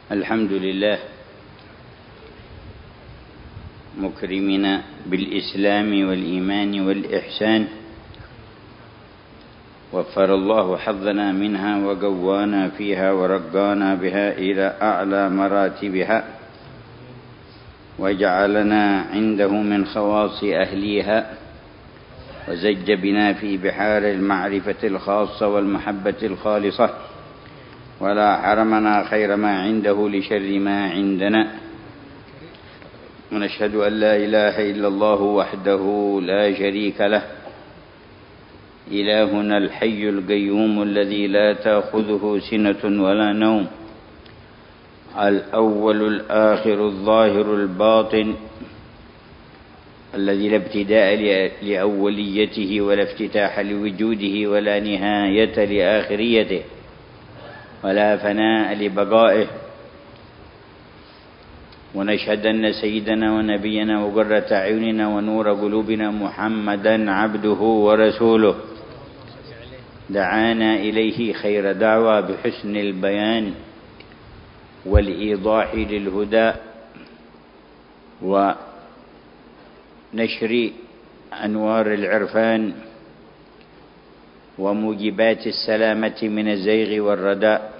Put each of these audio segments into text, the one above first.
الحمد لله مكرمنا بالإسلام والإيمان والإحسان، وفر الله حظنا منها وقوانا فيها ورقانا بها إلى أعلى مراتبها، وجعلنا عنده من خواص أهليها، وزج بنا في بحار المعرفة الخاصة والمحبة الخالصة، ولا حرمنا خير ما عنده لشر ما عندنا. ونشهد أن لا إله إلا الله وحده لا شريك له، إلهنا الحي القيوم الذي لا تأخذه سنة ولا نوم، الأول الآخر الظاهر الباطن، الذي لا ابتداء لأوليته ولا افتتاح لوجوده ولا نهاية لآخريته ولا فناء لبقائه. ونشهد أن سيدنا ونبينا وقرة أعيننا ونور قلوبنا محمدا عبده ورسوله، دعانا إليه خير دعوة بحسن البيان والإيضاح للهدى ونشر أنوار العرفان وموجبات السلامة من الزيغ والرداء،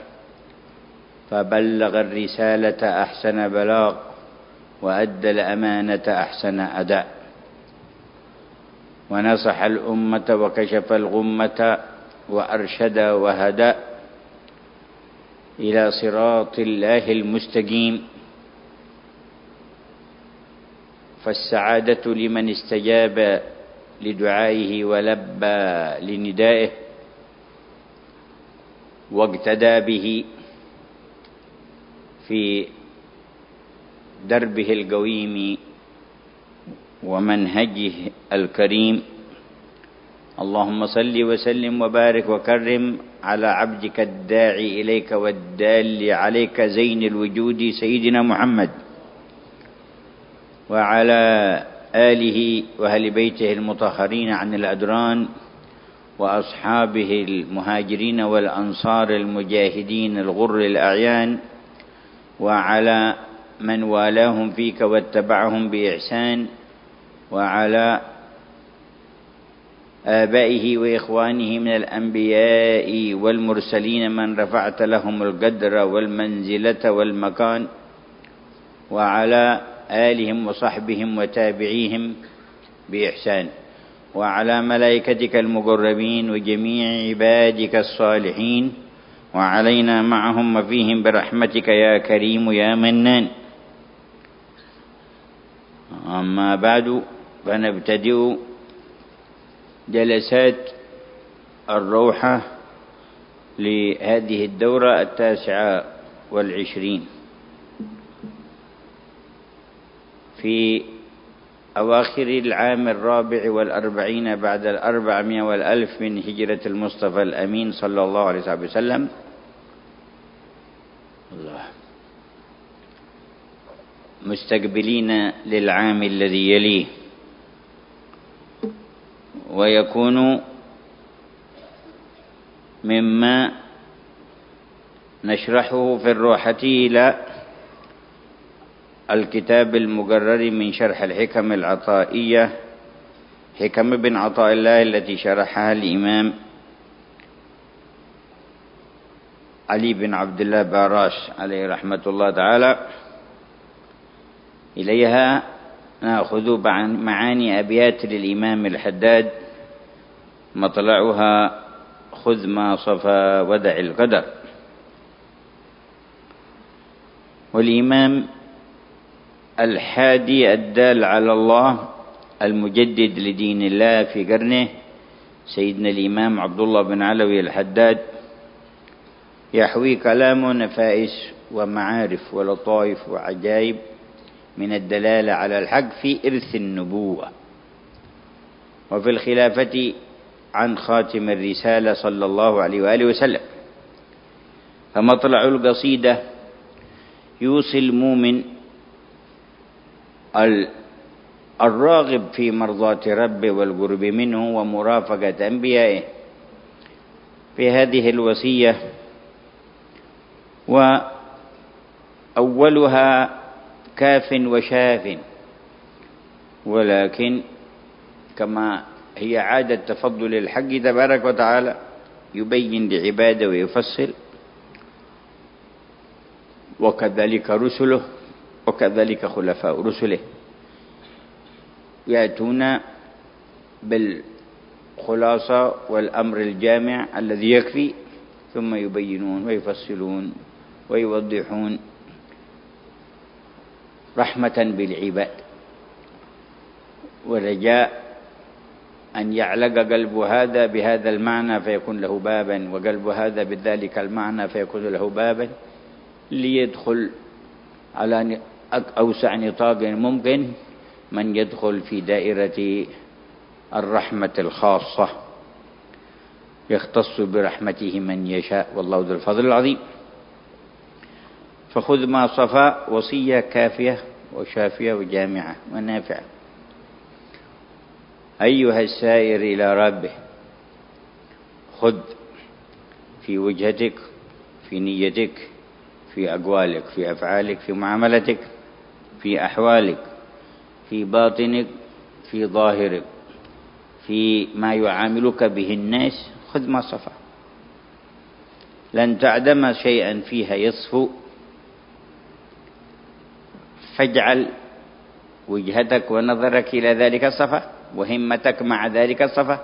فبلغ الرسالة أحسن بلاغ وأدى الأمانة أحسن أداء، ونصح الأمة وكشف الغمة وأرشد وهدى إلى صراط الله المستقيم. فالسعادة لمن استجاب لدعائه ولبى لندائه واقتدى به في دربه القويم ومنهجه الكريم. اللهم صل وسلم وبارك وكرم على عبدك الداعي إليك والدال عليك زين الوجود سيدنا محمد، وعلى آله وأهل بيته المطهرين عن الأدران، وأصحابه المهاجرين والأنصار المجاهدين الغر الأعيان، وعلى من والاهم فيك واتبعهم بإحسان، وعلى آبائه وإخوانه من الأنبياء والمرسلين من رفعت لهم القدر والمنزلة والمكان، وعلى آلهم وصحبهم وتابعيهم بإحسان، وعلى ملائكتك المقربين وجميع عبادك الصالحين، وعلينا معهم وفيهم برحمتك يا كريم يا منان. أما بعد، فنبتدئ جلسات الروحة لهذه الدورة 29 في أواخر العام 44 بعد 400 والألف من هجرة المصطفى الأمين صلى الله عليه وسلم. الله، مستقبلين للعام الذي يليه، ويكون مما نشرحه في الروحة إلى الكتاب المقرر من شرح الحكم العطائية، حكم ابن عطاء الله، التي شرحها الإمام علي بن عبد الله باراش عليه رحمة الله تعالى. إليها نأخذ معاني أبيات للإمام الحداد، مطلعها خذ ما صفى ودع القدر. والإمام الحادي الدال على الله المجدد لدين الله في قرنه، سيدنا الإمام عبد الله بن علوي الحداد، يحوي كلام نفائس ومعارف ولطائف وعجائب من الدلالة على الحق في إرث النبوة وفي الخلافة عن خاتم الرسالة صلى الله عليه وآله وسلم. فمطلع القصيدة يوصي المؤمن الراغب في مرضاة ربه والقرب منه ومرافقة أنبيائه في هذه الوصية، أولها كاف وشاف، ولكن كما هي عادة تفضل الحق تبارك وتعالى يبين لعباده ويفصل، وكذلك رسله وكذلك خلفاء رسله يأتون بالخلاصة والأمر الجامع الذي يكفي، ثم يبينون ويفصلون ويوضحون رحمة بالعباد، ورجاء أن يعلق قلب هذا بهذا المعنى فيكون له بابا، وقلب هذا بذلك المعنى فيكون له بابا، ليدخل على أوسع نطاق ممكن من يدخل في دائرة الرحمة الخاصة، يختص برحمته من يشاء، والله ذو الفضل العظيم. فخذ ما صفى وصية كافية وشافية وجامعة ونافعة. أيها السائر إلى ربه، خذ في وجهتك، في نيتك، في أقوالك، في أفعالك، في معاملتك، في أحوالك، في باطنك، في ظاهرك، في ما يعاملك به الناس، خذ ما صفى. لن تعدم شيئا فيها يصفو، فاجعل وجهتك ونظرك إلى ذلك الصفا، وهمتك مع ذلك الصفا.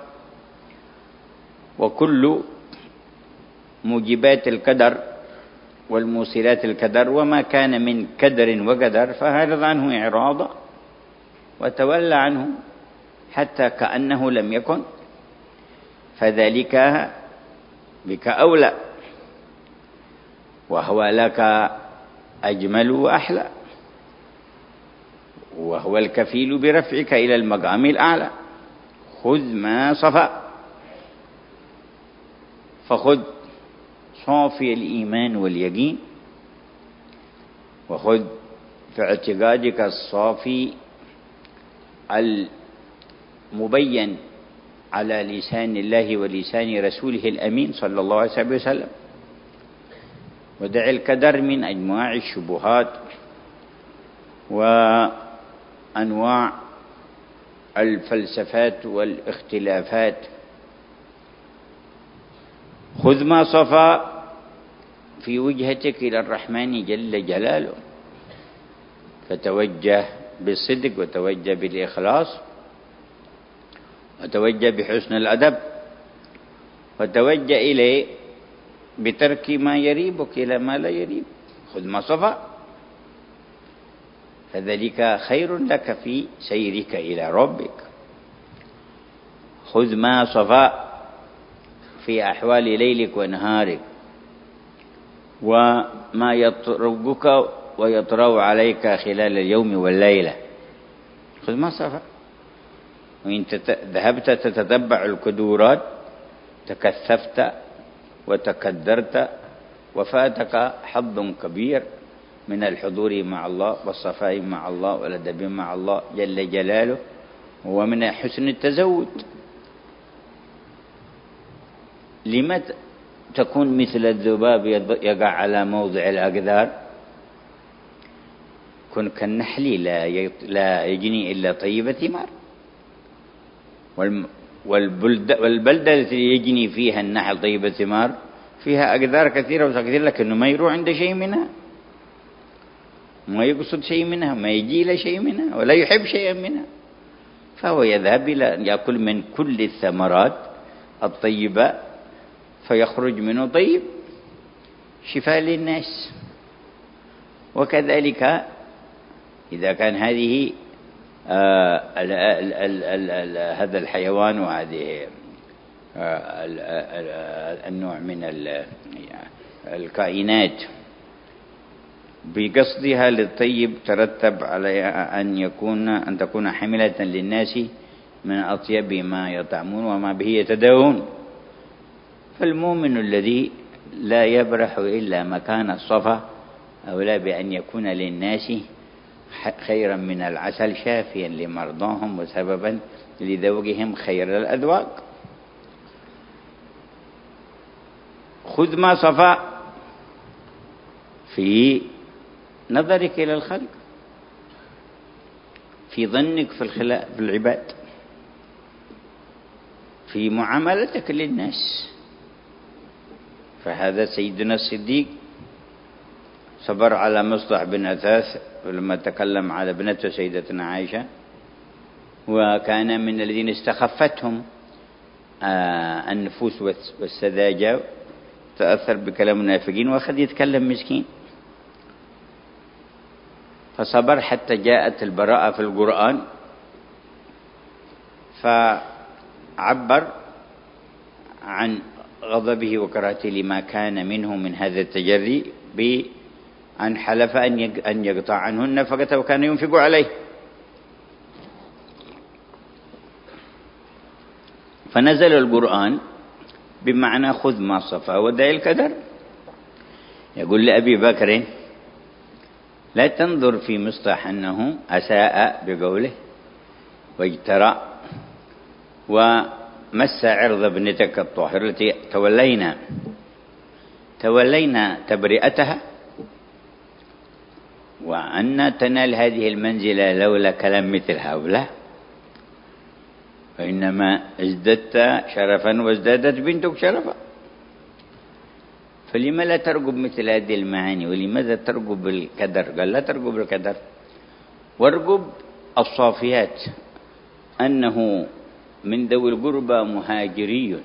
وكل موجبات القدر والموصلات القدر وما كان من كدر وقدر فأعرض عنه إعراضا وتولى عنه حتى كأنه لم يكن، فذلك بك أولى، وهو لك أجمل وأحلى، وهو الكفيل برفعك إلى المقام الأعلى. خذ ما صفى، فخذ صافي الإيمان واليقين، وخذ في اعتقادك الصافي المبين على لسان الله ولسان رسوله الأمين صلى الله عليه وسلم، ودع الكدر من أنواع الشبهات وأنواع الفلسفات والاختلافات. خذ ما صفى في وجهتك إلى الرحمن جل جلاله، فتوجه بالصدق، وتوجه بالإخلاص، وتوجه بحسن الأدب، وتوجه إليه بترك ما يريبك إلى ما لا يريب. خذ ما صفى، فذلك خير لك في سيرك إلى ربك. خذ ما صفى في أحوال ليلك ونهارك، وما يطرقك ويطرأ عليك خلال اليوم والليلة. خذ ما صفى. وإن ذهبت تتتبع الكدورات تكثفت وتكدرت، وفاتك حظ كبير من الحضور مع الله والصفاء مع الله والأدب مع الله جل جلاله، ومن حسن التزود. لما تكون مثل الذباب يقع على موضع الأقدار؟ كن كالنحل لا يجني إلا طيب ثمار. والبلدة التي يجني فيها النحل طيب الثمار فيها أقدار كثيرة وكثيرة، لكنه ما يروح عند شيء منها، ما يقصد شيء منها، ما يجي إلى شيء منها، ولا يحب شيئا منها، فهو يذهب إلى أن يأكل من كل الثمرات الطيبة فيخرج منه طيب شفاء للناس. وكذلك إذا كان هذه هذا الحيوان وهذه النوع من الكائنات بقصدها للطيب ترتب عليها أن تكون حملة للناس من أطيب ما يطعمون وما به يتداوون. فالمؤمن الذي لا يبرح إلا مكان الصفا أولى بأن يكون للناس خيرا من العسل، شافيا لمرضاهم وسببا لذوقهم خير الأذواق. خذ ما صفى في نظرك إلى الخلق، في ظنك في العباد، في معاملتك للناس. فهذا سيدنا الصديق صبر على مصطح بن أثاث لما تكلم على ابنته سيدتنا عائشة، وكان من الذين استخفتهم النفوس والسذاجة، تأثر بكلام المنافقين وأخذ يتكلم مسكين، فصبر حتى جاءت البراءة في القرآن، فعبر عن غضبه وكراهته لما كان منه من هذا التجري بأن حلف أن يقطع عنه النفقة وكان ينفق عليه. فنزل القرآن بمعنى خذ ما صفا ودع الكدر. يقول لأبي بكر لا تنظر في مصطح أنه أساء بقوله واجترأ ومس عرض ابنتك الطاهرة التي تولينا تبرئتها، وأن تنال هذه المنزلة لولا كلام مثل هؤلاء، فإنما ازددت شرفا وازدادت بنتك شرفا. فلما لا ترقب مثل هذه المعاني؟ ولماذا ترقب الكدر؟ قال لا ترقب الكدر، وارقب الصافيات، أنه من ذوي القربى مهاجري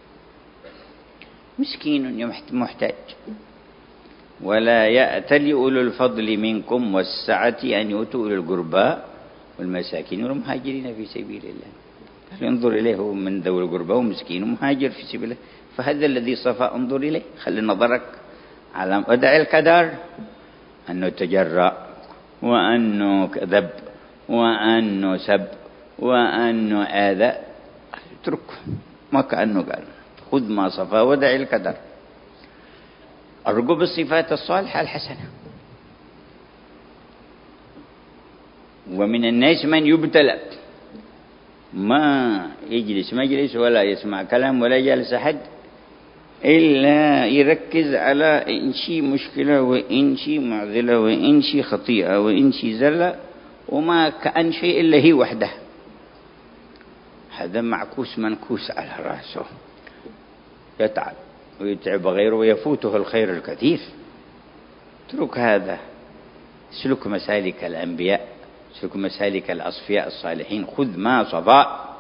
مسكين محتاج، ولا يأتل أولو الفضل منكم والسعة أن يؤتوا أولي القربى والمساكين والمهاجرين في سبيل الله. انظر إليه من ذوي القربى ومسكين ومهاجر في سبيل الله، فهذا الذي صفى انظر إليه، خلي نظرك على ودع الكدر، أنه تجرأ وأنه كذب وأنه سب وأنه آذى، اتركه ما كأنه قال خذ ما صفى ودع الكدر. ارقب الصفات الصالحة الحسنة. ومن الناس من يبتلى ما يجلس مجلس ولا يسمع كلام ولا يجلس أحد إلا يركز على إن شي مشكلة وإن شي معذلة وإن شي خطيئة وإن شي زلة، وما كأن شيء إلا هي وحده. هذا معكوس منكوس على رأسه، يتعب ويتعب غيره ويفوته الخير الكثير. اترك هذا، سلك مسالك الأنبياء، سلك مسالك الأصفياء الصالحين، خذ ما صفاء.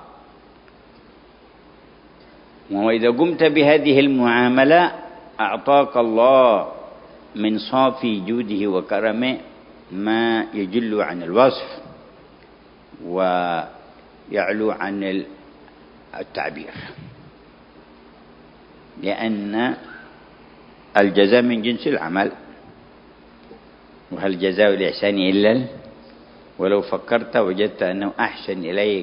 وإذا قمت بهذه المعاملة أعطاك الله من صافي جوده وكرمه ما يجل عن الوصف ويعلو عن التعبير، لأن الجزاء من جنس العمل، وهل جزاء الإحسان إلا ولو فكرت وجدت أنه أحسن إليك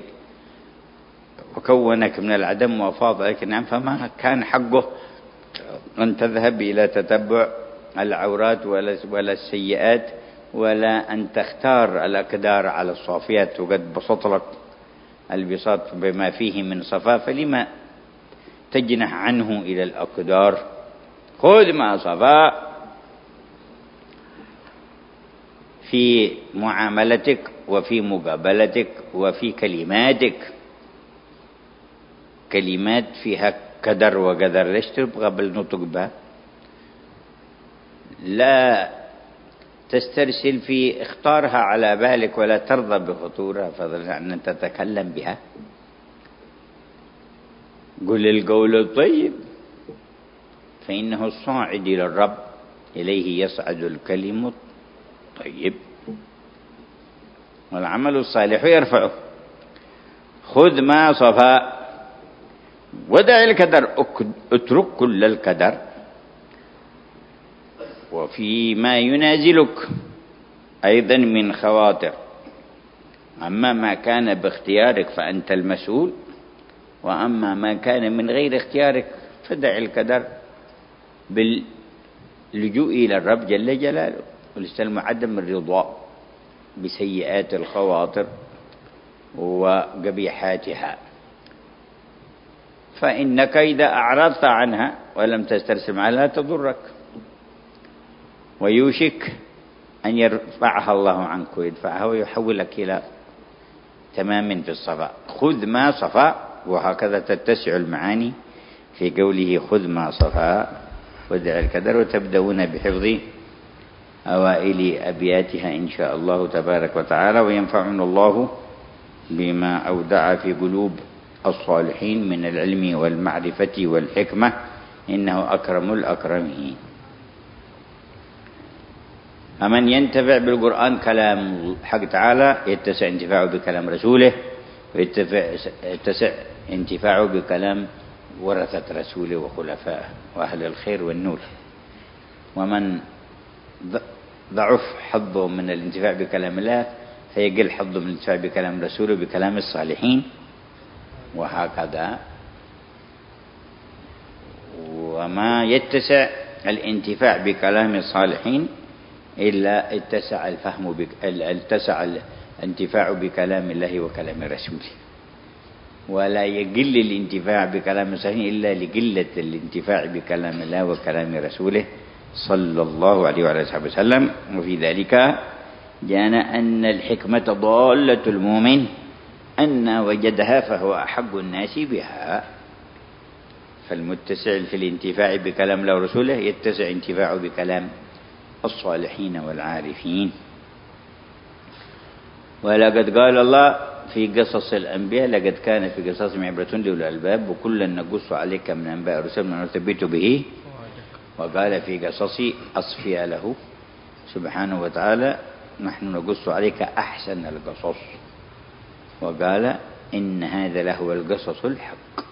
وكونك من العدم وأفاض عليك النعم، فما كان حقه أن تذهب إلى تتبع العورات ولا السيئات، ولا أن تختار الأقدار على الصافيات، وقد بسط لك البساط بما فيه من صفاء، فلما تجنح عنه إلى الأقدار؟ خذ ما صفاء في معاملتك وفي مقابلتك وفي كلماتك. كلمات فيها كدر وقدر ليش تبغى بالنطق بها؟ لا تسترسل في اختارها على بالك ولا ترضى بخطورها فضلا عن أن تتكلم بها. قل القول الطيب فإنه الصاعد إلى الرب، إليه يصعد الكلم الطيب والعمل الصالح يرفعه. خذ ما صفاء ودع الكدر، اترك كل الكدر. وفيما ينازلك أيضا من خواطر، أما ما كان باختيارك فأنت المسؤول، وأما ما كان من غير اختيارك فدع الكدر باللجوء إلى الرب جل جلاله والاستلم عدم الرضا بسيئات الخواطر وقبيحاتها. فإنك إذا أعرضت عنها ولم تسترسل عنها لا تضرك، ويوشك أن يرفعها الله عنك ويدفعها ويحولك إلى تمام في الصفاء. خذ ما صفى، وهكذا تتسع المعاني في قوله خذ ما صفى ودع الكدر. وتبدأون بحفظ أوائل أبياتها إن شاء الله تبارك وتعالى، وينفعنا الله بما أودع في قلوب الصالحين من العلم والمعرفة والحكمة، إنه أكرم الأكرمين. فمن ينتفع بالقرآن كلام حق تعالى يتسع انتفاعه بكلام رسوله، ويتسع انتفاعه بكلام ورثة رسوله وخلفائه وأهل الخير والنور. ومن ضعف حظه من الانتفاع بكلام الله فيقل حظه من الانتفاع بكلام رسوله بكلام الصالحين، وهكذا. وما يتسع الانتفاع بكلام الصالحين إلا اتسع الانتفاع بكلام الله وكلام رسوله. ولا يقل الانتفاع بكلام الصالحين إلا لقلة الانتفاع بكلام الله وكلام رسوله صلى الله عليه وعلى آله وسلم. وفي ذلك جاءنا أن الحكمة ضالة المؤمن، أن وجدها فهو أحق الناس بها. فالمتسع في الانتفاع بكلام الله ورسوله يتسع انتفاعه بكلام الصالحين والعارفين. ولقد قال الله في قصص الأنبياء لقد كان في قصصهم عبرة لأولي الألباب وكلا نقص عليك من أنباء الرسل ما نثبت به. وقال في قصص أصفياء له سبحانه وتعالى نحن نقص عليك أحسن القصص. وقال إن هذا لهو القصص الحق.